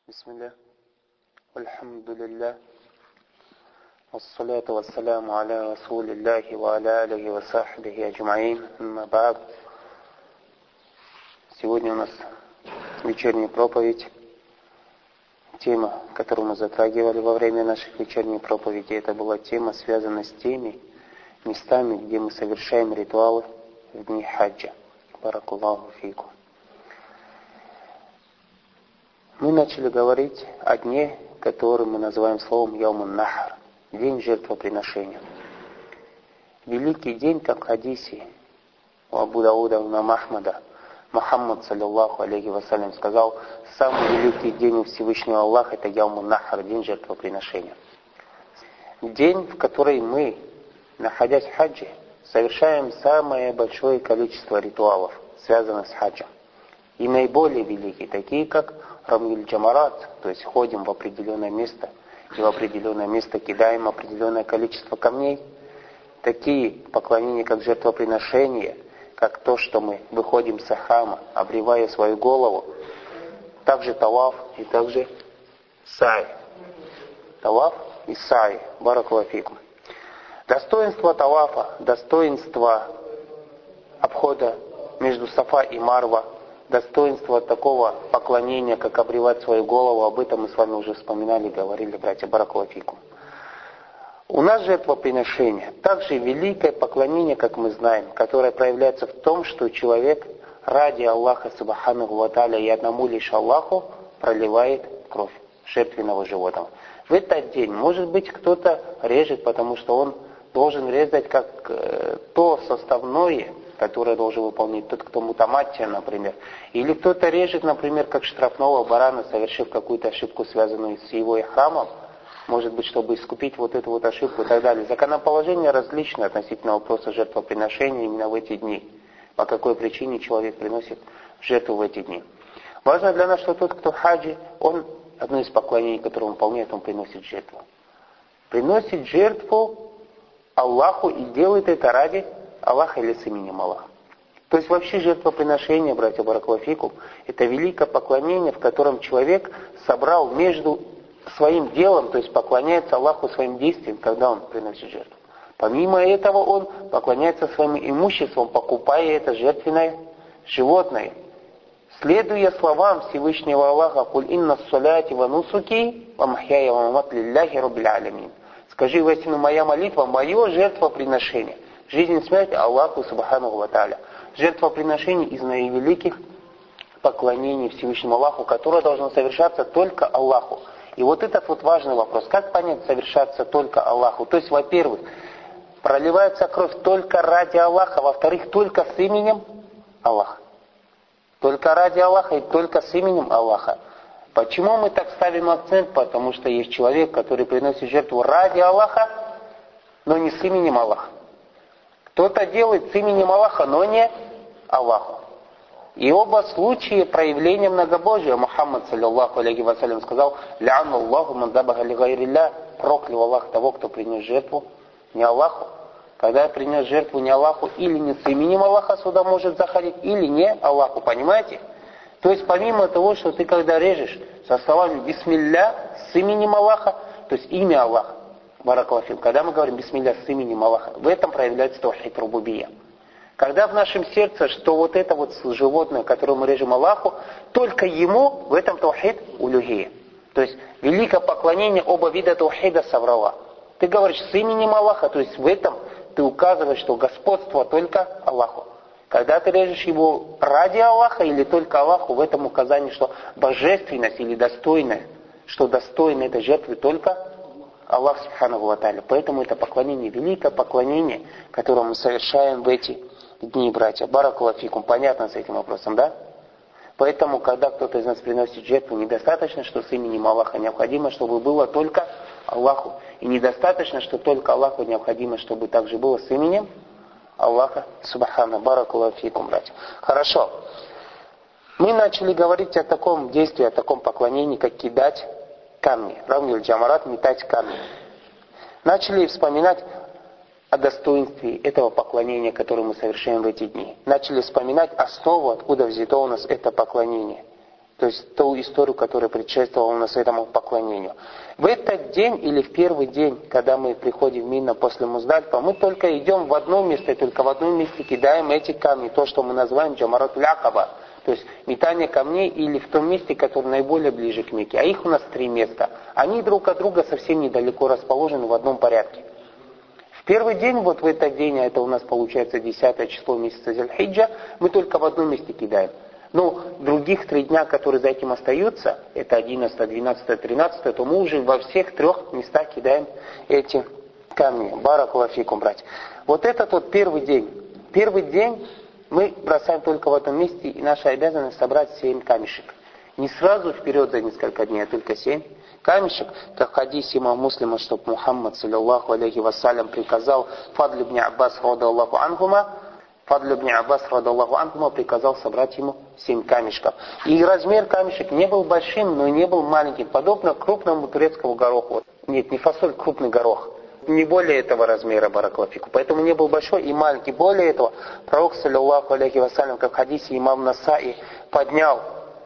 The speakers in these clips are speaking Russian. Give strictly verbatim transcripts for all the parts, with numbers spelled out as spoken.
Бисмилля. Альхамдулилля. Вассаляту вассаляму аля расулиллахи ва аля алихи ва сахбихи аджмаин. Амма ба'д. Сегодня у нас вечерняя проповедь. Тема, которую мы затрагивали во время наших вечерней проповеди, это была тема, связанная с теми местами, где мы совершаем ритуалы в дни хаджа. Баракаллаху фикум. Мы начали говорить о дне, который мы называем словом Яумун Нахр, день жертвоприношения. Великий день, как в хадисе у Абу Дауда имама Ахмада, Мухаммад, саллиллаху алейхи вассалям, сказал: самый великий день у Всевышнего Аллаха — это Яумун Нахр, день жертвоприношения. День, в который мы, находясь в хаджи, совершаем самое большое количество ритуалов, связанных с хаджем. И наиболее великие, такие как Рамиль Джамарат, то есть ходим в определенное место, и в определенное место кидаем определенное количество камней. Такие поклонения, как жертвоприношение, как то, что мы выходим с храма, обревая свою голову. Также таваф и также сай. Таваф и сай. Баракаллаху фикум. Достоинство тавафа, достоинство обхода между Сафа и Марва, достоинство такого поклонения, как обревать свою голову, об этом мы с вами уже вспоминали, говорили, братья. Баракаллаху фикум. У нас жертвоприношение также великое поклонение, как мы знаем, которое проявляется в том, что человек ради Аллаха Субханаху ва Тааля и одному лишь Аллаху проливает кровь жертвенного животного. В этот день, может быть, кто-то режет, потому что он должен резать как э, то составное, которое должен выполнить тот, кто мутаматтия, например. Или кто-то режет, например, как штрафного барана, совершив какую-то ошибку, связанную с его храмом, может быть, чтобы искупить вот эту вот ошибку и так далее. Законоположение различное относительно вопроса жертвоприношения именно в эти дни. По какой причине человек приносит жертву в эти дни. Важно для нас, что тот, кто в хаджи, он, одно из поклонений, которое он выполняет, он приносит жертву. Приносит жертву Аллаху и делает это ради Аллаха или с именем Аллаха. То есть вообще жертвоприношение, братья баракаллаху фикум, это великое поклонение, в котором человек собрал между своим делом, то есть поклоняется Аллаху своим действием, когда он приносит жертву. Помимо этого он поклоняется своим имуществом, покупая это жертвенное животное. Следуя словам Всевышнего Аллаха: «Куль инна ссаляти ва нусуки ва махьяя ва мамати лилляхи раббил алямин». Скажи: воистину моя молитва, мое жертвоприношение. Жизнь и смерть Аллаху Субханаху ва Тааля. Жертвоприношение из наивеликих поклонений Всевышнему Аллаху, которое должно совершаться только Аллаху. И вот этот вот важный вопрос. Как понять совершаться только Аллаху? То есть, во-первых, проливается кровь только ради Аллаха, во-вторых, только с именем Аллаха. Только ради Аллаха и только с именем Аллаха. Почему мы так ставим акцент? Потому что есть человек, который приносит жертву ради Аллаха, но не с именем Аллаха. Кто-то делает с именем Аллаха, но не Аллаху. И оба случая проявления многобожия. Мухаммад, саллиллаху алейхи вассалям, сказал: «Ля'анна Аллаху ман забаха ли гайрилля». Проклял Аллах того, кто принес жертву не Аллаху. Когда принес жертву не Аллаху, или не с именем Аллаха сюда может заходить, или не Аллаху. Понимаете? То есть помимо того, что ты когда режешь со словами «Бисмилля» с именем Аллаха, то есть имя Аллаха, баракаллаху фикум, когда мы говорим «Бисмилля» с именем Аллаха, в этом проявляется таухид рубубия. Когда в нашем сердце, что вот это вот животное, которое мы режем Аллаху, только ему, в этом таухид улюхия. То есть великое поклонение, оба вида таухида соврала. Ты говоришь с именем Аллаха, то есть в этом ты указываешь, что господство только Аллаху. Когда ты режешь его ради Аллаха или только Аллаху, в этом указании, что божественность или достойность, что достойно этой жертвы только Аллах Субханаху ва Тааля. Поэтому это поклонение, великое поклонение, которое мы совершаем в эти дни, братья. Баракаллаху фикум. Понятно с этим вопросом, да? Поэтому, когда кто-то из нас приносит жертву, недостаточно, что с именем Аллаха, необходимо, чтобы было только Аллаху. И недостаточно, что только Аллаху, необходимо, чтобы также было с именем Аллаха Субхана. Баракаллаху фикум, братья. Хорошо. Мы начали говорить о таком действии, о таком поклонении, как кидать камни. Рамиль Джамарат, метать камни. Начали вспоминать о достоинстве этого поклонения, которое мы совершаем в эти дни. Начали вспоминать основу, откуда взято у нас это поклонение. То есть ту историю, которая предшествовала у нас этому поклонению. В этот день или в первый день, когда мы приходим в Мина после Муздальфа, мы только идем в одно место, и только в одном месте кидаем эти камни, то, что мы называем Джамаратуль Акаба. То есть метание камней или в том месте, которое наиболее ближе к Мекке. А их у нас три места. Они друг от друга совсем недалеко расположены в одном порядке. В первый день, вот в этот день, а это у нас получается десятое число месяца Зуль-Хиджа, мы только в одном месте кидаем. Но других три дня, которые за этим остаются, это одиннадцатое, двенадцатое, тринадцатое, то мы уже во всех трех местах кидаем эти камни. Баракаллаху фикум, братья. Вот этот вот первый день. Первый день мы бросаем только в этом месте, и наша обязанность собрать семь камешек. Не сразу вперед за несколько дней, а только семь камешек, как в хадисе имама Муслима, что Мухаммад, саллиллаху алейхи вассалям, приказал Фадлю ибн Аббас, радаллаху анхума, Фадлю ибн Аббас, радаллаху анхума, приказал собрать ему семь камешков. И размер камешек не был большим, но и не был маленьким, подобно крупному турецкому гороху. Нет, не фасоль, крупный горох. Не более этого размера, баракаллаху фикум. Поэтому не был большой и маленький. Более этого, пророк, саллиллаху алейхи вассалям, как в хадисе имам Насаи, поднял,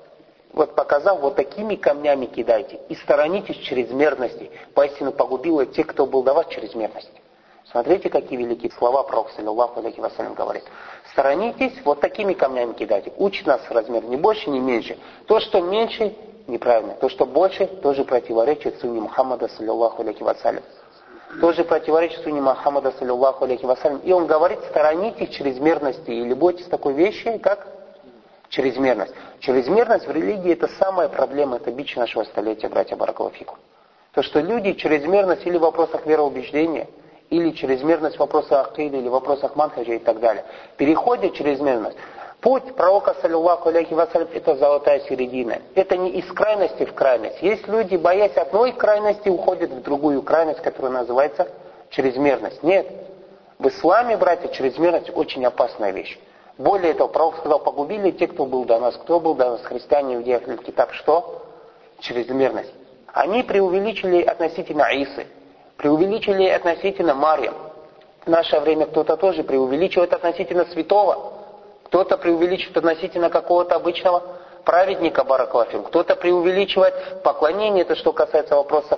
вот показал, вот такими камнями кидайте. И сторонитесь чрезмерности. Поистину погубило тех, кто был давать чрезмерность. Смотрите, какие великие слова пророк, саллиллаху алейхи вассалям, говорит. Сторонитесь, вот такими камнями кидайте. Учит нас размер не больше, не меньше. То, что меньше, неправильно. То, что больше, тоже противоречит сунне Мухаммада, саллиллаху алейхи вассалям. Тоже противоречит сунне Мухаммада, саллиллаху алейхи вассалям. И он говорит, сторонитесь чрезмерности или бойтесь такой вещи, как чрезмерность. Чрезмерность в религии — это самая проблема, это бич нашего столетия, братья, баракаллаху фикум. То, что люди чрезмерность или в вопросах вероубеждения, или чрезмерность в вопросах акиды, или в вопросах манхаджа и так далее, переходят чрезмерность. Путь пророка, саллиллаху алейхи вассалям, это золотая середина. Это не из крайности в крайность. Есть люди, боясь одной крайности, уходят в другую крайность, которая называется чрезмерность. Нет. В исламе, братья, чрезмерность очень опасная вещь. Более того, пророк сказал, погубили те, кто был до нас. Кто был до нас? Христиане, иудеи, ахль китаб. Что? Чрезмерность. Они преувеличили относительно Исы. Преувеличили относительно Марьям. В наше время кто-то тоже преувеличивает относительно святого. Кто-то преувеличивает относительно какого-то обычного праведника, баракаллаху фикум. Кто-то преувеличивает поклонение, это что касается вопросов,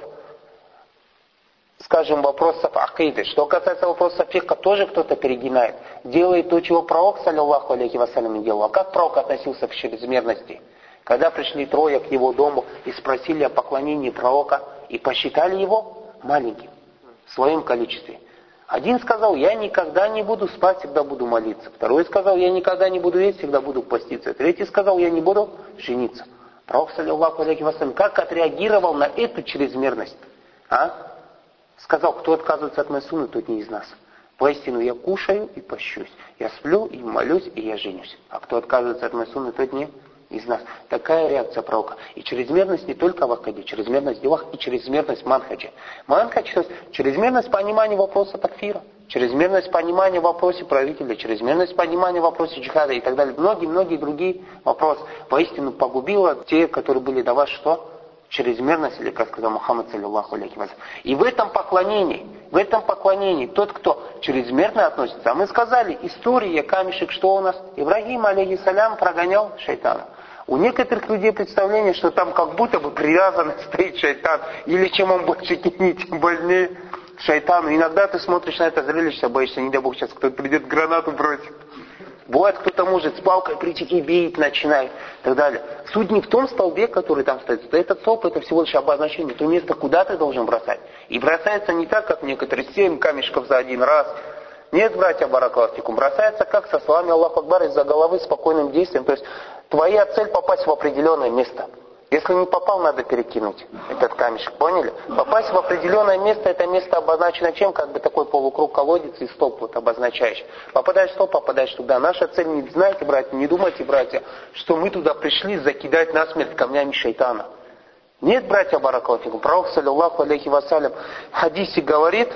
скажем, вопросов акиды. Что касается вопросов фикха, тоже кто-то перегинает. Делает то, чего пророк, саллиллаху алейхи вассалям, не делал. А как пророк относился к чрезмерности? Когда пришли трое к его дому и спросили о поклонении пророка, и посчитали его маленьким, в своем количестве. Один сказал, я никогда не буду спать, всегда буду молиться. Второй сказал, я никогда не буду есть, всегда буду поститься. Третий сказал, я не буду жениться. Пророк, саллиллаху алейхи вассалям, как отреагировал на эту чрезмерность? А? Сказал, кто отказывается от моей сунны, тот не из нас. Поистину я кушаю и пощусь. Я сплю и молюсь, и я женюсь. А кто отказывается от моей сунны, тот не из нас. Такая реакция пророка. И чрезмерность не только в акиде, чрезмерность в делах и чрезмерность в манхаджи. Манхадж, то есть чрезмерность понимания вопроса такфира, чрезмерность понимания в вопросе правителя, чрезмерность понимания в вопросе джихада и так далее. Многие-многие другие вопросы. Поистину погубило те, которые были до вас, что? Чрезмерность, или, как сказал Мухаммад, саллиллаху алейхи вассалям. И в этом поклонении, в этом поклонении тот, кто чрезмерно относится, а мы сказали, история камешек, что у нас? Ибрагим, алейхиссалям, прогонял шайтана. У некоторых людей представление, что там как будто бы привязан стоит шайтан, или чем он больше кинет, тем больнее шайтану. Иногда ты смотришь на это зрелище, боишься, не дай Бог, сейчас кто-то придет, гранату бросит. Бывает, кто-то может с палкой прийти и бить начинает, и так далее. Суть не в том столбе, который там стоит. Этот столб — это всего лишь обозначение, то место, куда ты должен бросать. И бросается не так, как некоторые, семь камешков за один раз. Нет, братья, баракаллаху фикум, бросается как со словами Аллаху Акбар из-за головы спокойным действием. То есть твоя цель попасть в определенное место. Если не попал, надо перекинуть этот камешек, поняли? Попасть в определенное место, это место обозначено чем? Как бы такой полукруг колодец и столб вот обозначающий. Попадаешь в столб, попадаешь туда. Наша цель, не знаете, братья, не думайте, братья, что мы туда пришли закидать насмерть камнями шайтана. Нет, братья, баракаллаху фикум. Пророк, саллиллаху алейхи вассалям, в хадисе говорит,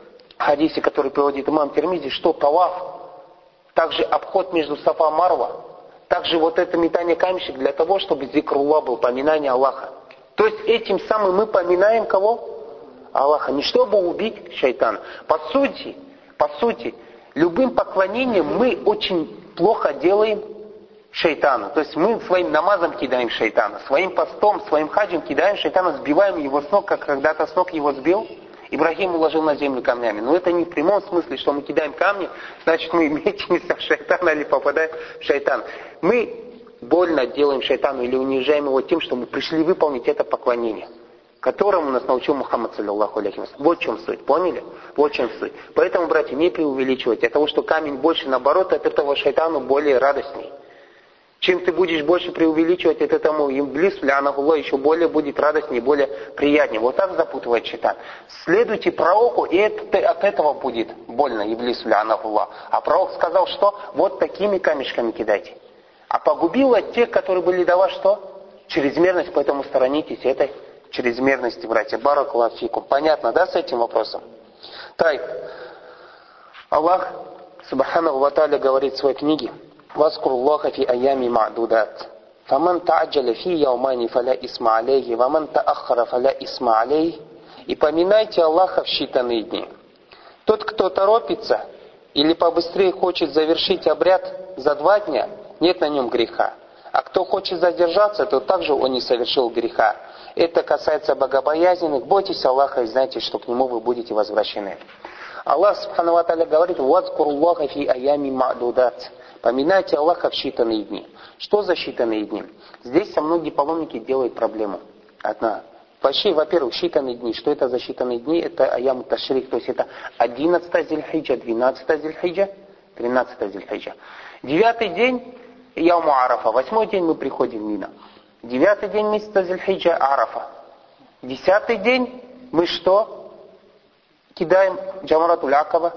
в хадисе, который приводит имам Тирмизи, что таваф, также обход между Сафа и Марва, также вот это метание камешек для того, чтобы зикруллах был, поминание Аллаха. То есть этим самым мы поминаем кого? Аллаха. Не чтобы убить шайтана. По сути, по сути, любым поклонением мы очень плохо делаем шайтану. То есть мы своим намазом кидаем шайтана, своим постом, своим хаджем кидаем шайтана, сбиваем его с ног, как когда-то с ног его сбил. Ибрагим уложил на землю камнями. Но это не в прямом смысле, что мы кидаем камни, значит мы мечемся в шайтана или попадаем в шайтан. Мы больно делаем шайтану или унижаем его тем, что мы пришли выполнить это поклонение, которому нас научил Мухаммад, саллиллаху алейхи ва саллям. Вот в чем суть, поняли? Вот в чем суть. Поэтому, братья, не преувеличивайте. От того, что камень больше, наоборот, от этого шайтану более радостней. Чем ты будешь больше преувеличивать, от этому Иблис, лянахуллах, еще более будет радостнее, более приятнее. Вот так запутывает шайтан. Следуйте пророку, и это, от этого будет больно, Иблис, лянахуллах. А пророк сказал, что вот такими камешками кидайте. А погубило тех, которые были до вас, что? Чрезмерность, поэтому сторонитесь этой чрезмерности, братья. Баракаллаху фикум. Понятно, да, с этим вопросом? Так, Аллах, субханаху ва тааля, говорит в своей книге: «Васкуруллаха фи аями ма'дудат. Фаман та'аджаля фи яумани фаля исма алейхи, ваман та'аххара фаля исма алейхи». И поминайте Аллаха в считанные дни. Тот, кто торопится или побыстрее хочет завершить обряд за два дня, нет на нем греха. А кто хочет задержаться, то также он не совершил греха. Это касается богобоязненных. Бойтесь Аллаха и знайте, что к Нему вы будете возвращены. Аллах субхану ва тааля говорит: «Вазкуруллаха фи аями ма'дудат». Поминайте Аллаха в считанные дни. Что за считанные дни? Здесь со многие паломники делают проблему. Одна. Вообще, во-первых, считанные дни. Что это за считанные дни? Это аям ташрик, то есть это одиннадцатое зильхиджа, двенадцатое зильхиджа, тринадцатое зильхиджа. Девятый день яуму Арафа. Восьмой день мы приходим в Мина. Девятый день месяца зильхиджа Арафа. Десятый день мы что? Кидаем джамаратуль акаба.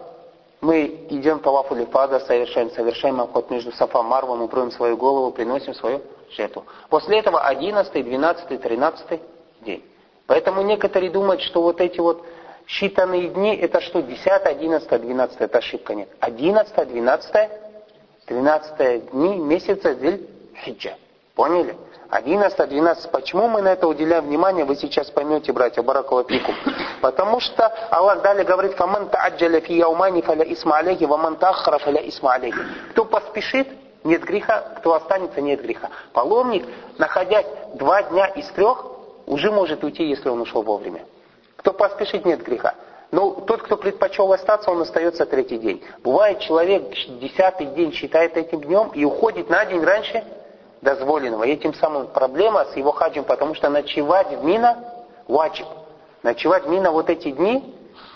Мы идем по таваф лифада, совершаем, совершаем обход между Сафа и Марва, мы броем свою голову, приносим свою жертву. После этого одиннадцатый, двенадцатый, тринадцатый день. Поэтому некоторые думают, что вот эти вот считанные дни, это что, десятое, одиннадцатое, двенадцатое, это ошибка, нет. одиннадцатое, двенадцатое, тринадцатое дни месяца Зиль-Хиджа. Поняли? одиннадцатое, двенадцатое. Почему мы на это уделяем внимание, вы сейчас поймете, братья, баракаллаху фикум. Потому что Аллах далее говорит: «Фаман та'аджаля фи яумани фаля исма алейхи, ваман та'аххара фаля исма алейхи». Кто поспешит, нет греха, кто останется, нет греха. Паломник, находясь два дня из трех, уже может уйти, если он ушел вовремя. Кто поспешит, нет греха. Но тот, кто предпочел остаться, он остается третий день. Бывает, человек десятый день считает этим днем и уходит на день раньше дозволенного. И этим самым проблема с его хаджем, потому что ночевать в Мина ваджиб. Ночевать в Мина вот эти дни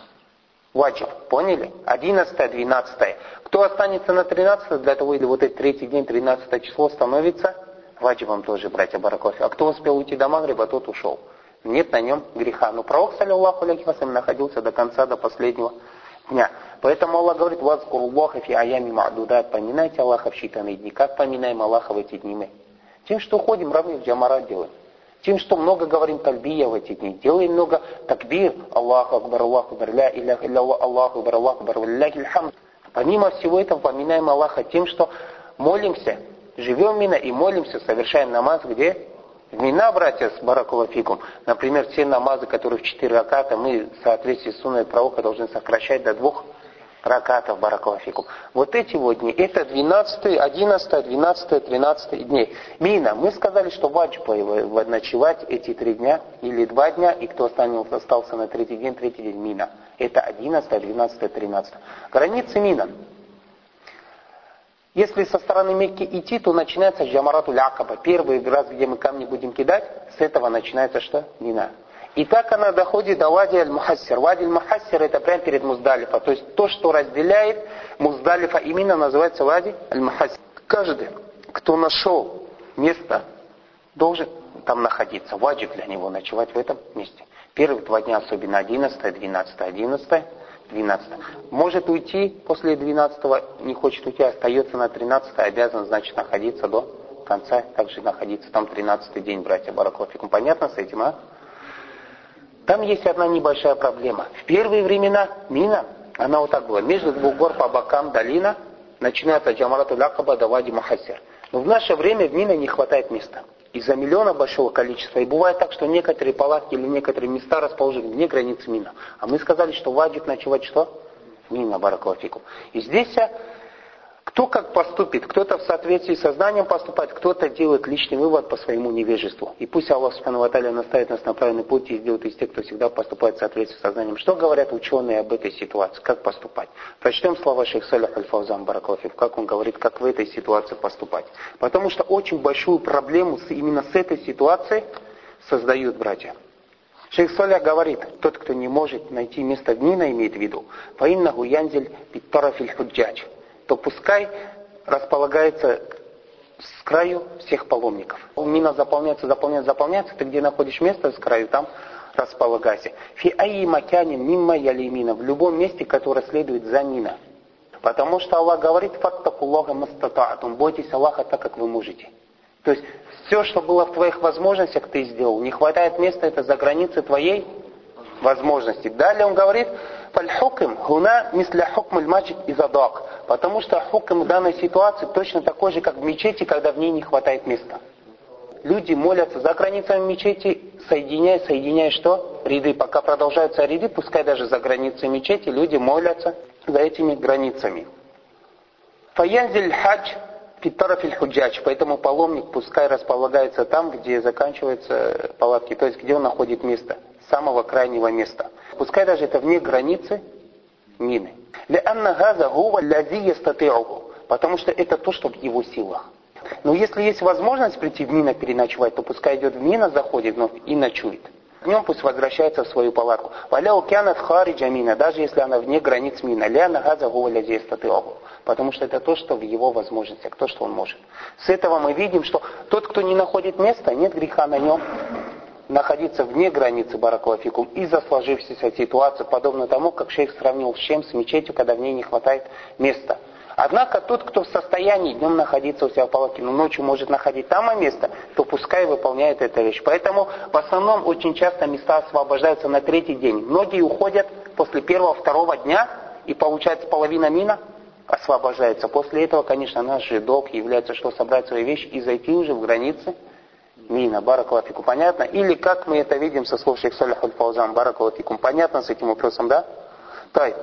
ваджиб. Поняли? одиннадцатое, двенадцатое. Кто останется на тринадцатое, для того или вот этот третий день, тринадцатое число становится ваджибом тоже, братья баракаллаху. А кто успел уйти до Магриба, тот ушел. Нет на нем греха. Но пророк, саллиллаху алейхи ва саллям, находился до конца, до последнего дня. Поэтому Аллах говорит: «Вазкуруллаха фи аями ма'дудат». Поминайте Аллаха в считанные дни. Как поминаем Аллаха в эти дни мы? Тем, что ходим, равны в джамарат делаем. Тем, что много говорим тальбия в эти дни. Делаем много такбир. Аллаху акбар, Аллаху акбар, ля иляха илля Аллаху акбар, Аллаху акбар, лилляхи алхамд. Помимо всего этого поминаем Аллаха тем, что молимся, живем Мина и молимся, совершаем намаз, где? В Мина, братья, с баракаллаху фикум. Например, все намазы, которые в четыре раката, мы в соответствии с сунной пророка должны сокращать до двух ракатов, баракаллаху фикум. Вот эти вот дни, это двенадцатое, одиннадцатое, двенадцатое, тринадцатое дни. Мина, мы сказали, что ваджиб ночевать эти три дня или два дня, и кто останется, остался на третий день, третий день Мина. Это одиннадцатое, двенадцатое, тринадцатое. Границы Мина. Если со стороны Мекки идти, то начинается джамаратуль акаба. Первый раз, где мы камни будем кидать, с этого начинается что? Мина. И так она доходит до Вади аль-Мухассир. Вади аль-Мухассир это прямо перед Муздалифа. То есть то, что разделяет Муздалифа и Мина, называется Вади аль-Мухассир. Каждый, кто нашел место, должен там находиться. Ваджиб для него ночевать в этом месте. Первые два дня, особенно одиннадцатое, двенадцатое, одиннадцатое, двенадцатое. Может уйти после двенадцатого, не хочет уйти, остается на тринадцатое, обязан, значит, находиться до конца, также находиться там тринадцатый день, братья баракаллаху фикум. Понятно с этим, а? Там есть одна небольшая проблема. В первые времена Мина, она вот так была, между двух гор по бокам долина, начинается джамаратуль акаба до Вади Мухассир. Но в наше время в Мина не хватает места. Из-за миллиона большого количества. И бывает так, что некоторые палатки или некоторые места расположены вне границы Мина. А мы сказали, что ваджиб ночевать что? Мина, баракаллаху фикум. И здесь Кто как поступит, кто-то в соответствии со знанием поступает, кто-то делает личный вывод по своему невежеству. И пусть Аллах Субхану ва Тааля наставит нас на правильный путь и сделает из тех, кто всегда поступает в соответствии со знанием. Что говорят ученые об этой ситуации, как поступать? Прочтем слова шейх Салих аль-Фаузан, баракаллаху фику, как он говорит, как в этой ситуации поступать. Потому что очень большую проблему именно с этой ситуацией создают братья. Шейх Салих говорит, тот, кто не может найти место в Мина, имеет в виду, «Фаиннаху янзиль биттарафиль худжадж», то пускай располагается с краю всех паломников. Мина заполняется, заполняется, заполняется, ты где находишь место с краю, там располагайся. Фи айи макянин мимма яли мина, в любом месте, которое следует за мина. Потому что Аллах говорит, фаттакуллаха мастатаатум, бойтесь Аллаха так, как вы можете. То есть все, что было в твоих возможностях, ты сделал. Не хватает места, это за границей твоей возможности. Далее он говорит, фаль-хукм хуна мисля хукм аль-маджид изадак. Потому что хукм в данной ситуации точно такой же, как в мечети, когда в ней не хватает места. Люди молятся за границами мечети, соединяя, соединяя что? Ряды. Пока продолжаются ряды, пускай даже за границей мечети, люди молятся за этими границами. Фаянзиль хадж фиттарафиль худжадж. Поэтому паломник пускай располагается там, где заканчиваются палатки, то есть где он находит место, самого крайнего места. Пускай даже это вне границы Мины. Потому что это то, что в его силах. Но если есть возможность прийти в Мина переночевать, то пускай идет в Мина, заходит но и ночует. Днем пусть возвращается в свою палатку. Даже если она вне границ Мина. Потому что это то, что в его возможностях, то, что он может. С этого мы видим, что тот, кто не находит места, нет греха на нем находиться вне границы баракаллаху фикум из-за сложившейся ситуации, подобно тому, как шейх сравнил с чем, с мечетью, когда в ней не хватает места. Однако тот, кто в состоянии днем находиться у себя в палатке, но ночью может находить там место, то пускай выполняет эту вещь. Поэтому в основном очень часто места освобождаются на третий день. Многие уходят после первого, второго дня, и получается половина Мина освобождается. После этого, конечно, наш же долг является, что собрать свои вещи и зайти уже в границы Мина, баракаллаху фикум. Понятно? Или как мы это видим со слов шейх Салих аль-Фаузан, баракаллаху фикум. Понятно с этим вопросом, да? Так,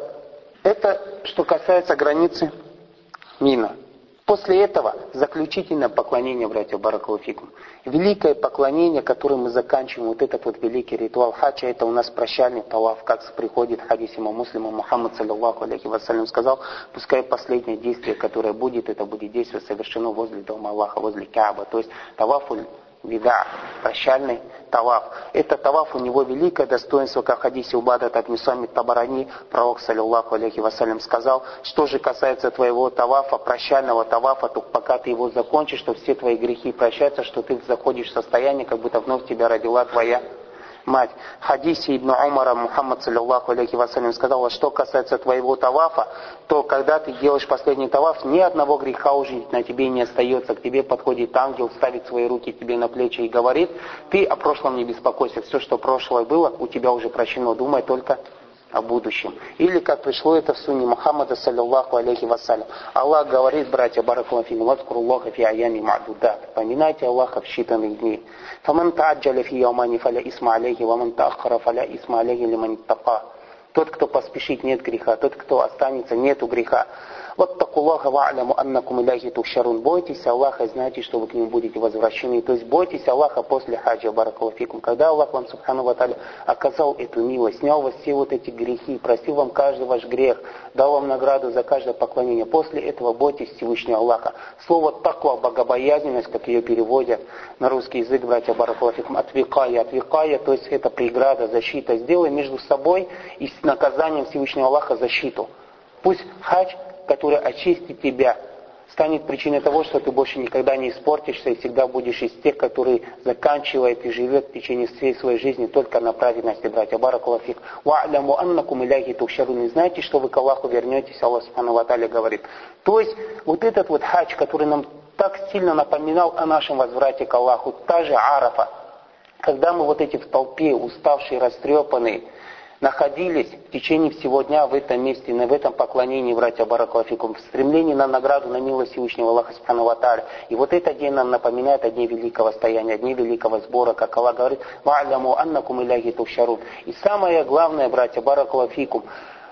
это что касается границы Мина. После этого заключительное поклонение, братья, баракаллаху фикум. Великое поклонение, которое мы заканчиваем, вот этот вот великий ритуал хаджа, это у нас прощальный талав, как приходит в хадисе имама Муслима, Мухаммад саллаллаху алейхи вассалям сказал, пускай последнее действие, которое будет, это будет действие совершено возле дома Аллаха, возле Кааба, то есть талафуль вида, прощальный таваф. Это таваф, у него великое достоинство, как в хадисе Убада ибн Самит Табарани, пророк, саллиллаху алейхи вассалям, сказал, что же касается твоего тавафа, прощального тавафа, то пока ты его закончишь, то все твои грехи прощаются, что ты заходишь в состояние, как будто вновь тебя родила твоя мать. В хадисе Ибн Умара Мухаммад саллиллаху алейхи вассалям сказал, что касается твоего тавафа, то когда ты делаешь последний таваф, ни одного греха уже на тебе не остается. К тебе подходит ангел, ставит свои руки тебе на плечи и говорит, ты о прошлом не беспокойся, все, что прошлое было, у тебя уже прощено, думай только о будущем. Или как пришло это в сунне Мухаммада саллиллаху алейхи вассалям. Аллах говорит, братья, баракаллаху фикум, вазкуруллаха фи аями ма'дудат. Поминайте Аллаха в считанных дней. Фаман та'аджаля фи яумани фаля исма алейхи, ваман та'аххара фаля исма алейхи лиман иттака. Тот, кто поспешит, нет греха. Тот, кто останется, нету греха. Ваттакуллаха ва'аляму аннакум иляхи тухшарун. Бойтесь Аллаха и знайте, что вы к нему будете возвращены. То есть бойтесь Аллаха после хаджа, баракаллаху фикум. Когда Аллах вам, субхану ва тааля, оказал эту милость, снял вас все вот эти грехи, простил вам каждый ваш грех, дал вам награду за каждое поклонение. После этого бойтесь Всевышнего Аллаха. Слово таква, богобоязненность, как ее переводят на русский язык, братья, баракаллаху фикум, отвекая, отвекая, то есть это преграда, защита. Сделай между собой и с наказанием Всевышнего Аллаха защиту. Пусть хадж, который очистит тебя, станет причиной того, что ты больше никогда не испортишься и всегда будешь из тех, которые заканчивает и живет в течение всей своей жизни только на праведности, братья. Баракаллаху фик. Ва'аляму аннакум иляхи тухшарун. И знаете, что вы к Аллаху вернетесь, Аллах субхану ва тааля говорит. То есть, вот этот вот хадж, который нам так сильно напоминал о нашем возврате к Аллаху, та же Арафа, когда мы вот эти в толпе, уставшие, растрепанные, находились в течение всего дня в этом месте, в этом поклонении, братья, баракаллаху фикум, в стремлении на награду, на милость Всевышнего Аллаха субхану ва тааля. И вот этот день нам напоминает о дне великого стояния, о дне великого сбора, как Аллах говорит, «Ва'аляму аннакум иляхи тухшарун». И самое главное, братья, баракаллаху фикум,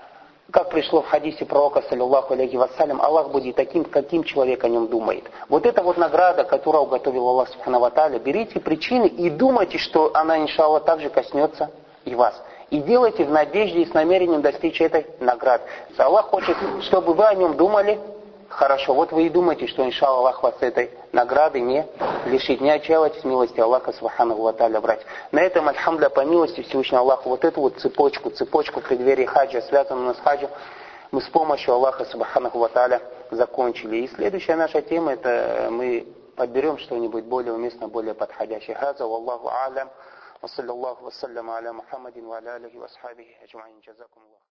Как пришло в хадисе пророка, саллиллаху алейхи вассалям, Аллах будет таким, каким человек о нем думает. Вот это вот награда, которую уготовил Аллах субхану ва тааля. Берите причины и думайте, что она, иншаллах, также коснется и вас. И делайте в надежде и с намерением достичь этой награды. Аллах хочет, чтобы вы о нем думали хорошо. Вот вы и думаете, что, иншаллах, Аллах вас этой награды не лишит. Не отчаивайтесь милости Аллаха субхану ва тааля, брать. На этом, альхамдулилля, по милости Всевышнего Аллаха, вот эту вот цепочку, цепочку в преддверии хаджа, связанную с хаджем, мы с помощью Аллаха субхану ва тааля закончили. И следующая наша тема, это мы подберем что-нибудь более уместно, более подходящее. Хаза, валлаху а'лям, ва саллаллаху ва салляма аля Мухаммадин ва аля алихи ва асхабихи аджмаин. Джазакум Аллах.